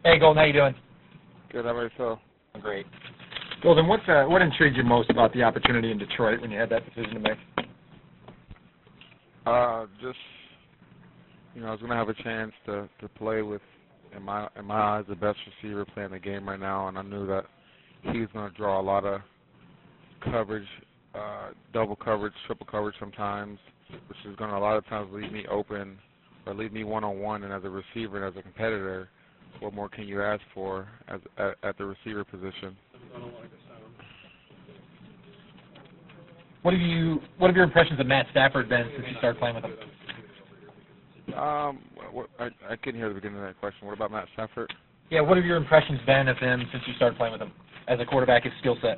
Hey, Golden, how you doing? Good, how about yourself? Great. Golden, what intrigued you most about the opportunity in Detroit when you had that decision to make? Just I was gonna have a chance to play with, in my eyes, the best receiver playing the game right now, and I knew that he was gonna draw a lot of coverage, double coverage, triple coverage sometimes, which is gonna a lot of times leave me open or leave me one-on-one. And as a receiver and as a competitor, what more can you ask for at the receiver position? What have your impressions of Matt Stafford been since you started playing with him? I couldn't hear the beginning of that question. What about Matt Stafford? Yeah, what have your impressions been of him since you started playing with him as a quarterback, his skill set?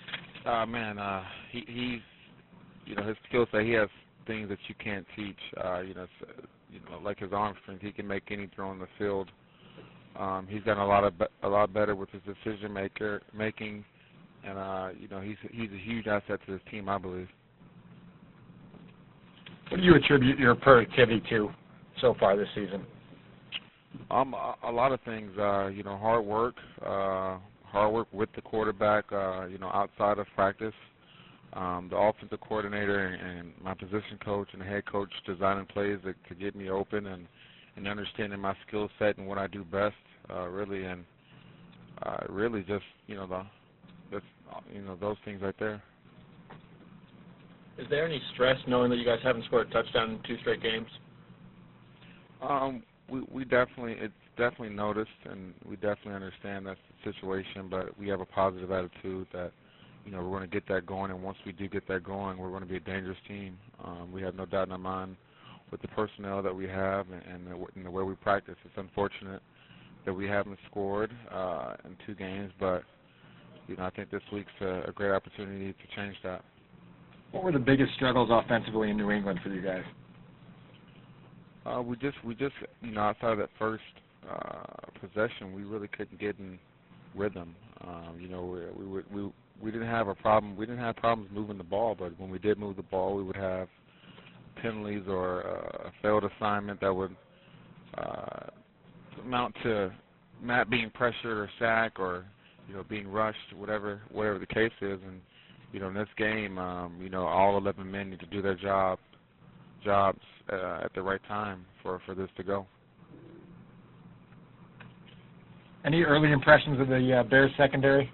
He's his skill set. He has things that you can't teach. Like his arm strength, he can make any throw in the field. He's gotten a lot better with his decision making, and he's a huge asset to this team, I believe. What do you attribute your productivity to so far this season? A lot of things. Hard work with the quarterback. Outside of practice. The offensive coordinator and my position coach and the head coach designing plays to get me open and understanding my skill set and what I do best, really just those things right there. Is there any stress knowing that you guys haven't scored a touchdown in 2 straight games? It's definitely noticed, and we definitely understand that's the situation, but we have a positive attitude that we're going to get that going, and once we do get that going, we're going to be a dangerous team. We have no doubt in our mind with the personnel that we have and the way we practice. It's unfortunate that we haven't scored in 2 games, but I think this week's a great opportunity to change that. What were the biggest struggles offensively in New England for you guys? We just outside of that first possession, we really couldn't get in rhythm. We didn't have a problem. We didn't have problems moving the ball, but when we did move the ball, we would have penalties or a failed assignment that would amount to Matt being pressured or sacked or being rushed, whatever the case is. And in this game, all 11 men need to do their jobs at the right time for this to go. Any early impressions of the Bears secondary?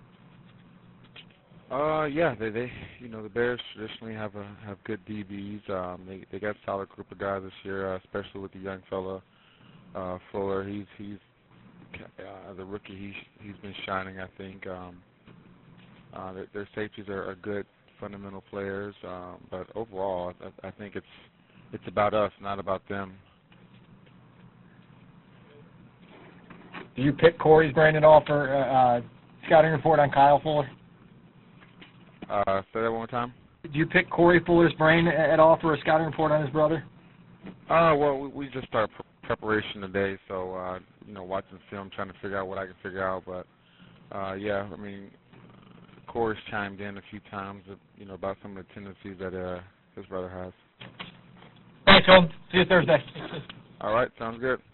Yeah, they the Bears traditionally have good DBs. They got a solid group of guys this year, especially with the young fella Fuller. He's the rookie. He's been shining, I think. Their safeties are good fundamental players, but overall, I think it's about us, not about them. Do you pick Corey's brain at all for scouting report on Kyle Fuller? Say that one more time. Did you pick Corey Fuller's brain at all for a scouting report on his brother? Well, we just started preparation today, so watching film, trying to figure out what I can figure out. But yeah, I mean, Corey's chimed in a few times, about some of the tendencies that his brother has. Thanks, Golden. See you Thursday. All right, sounds good.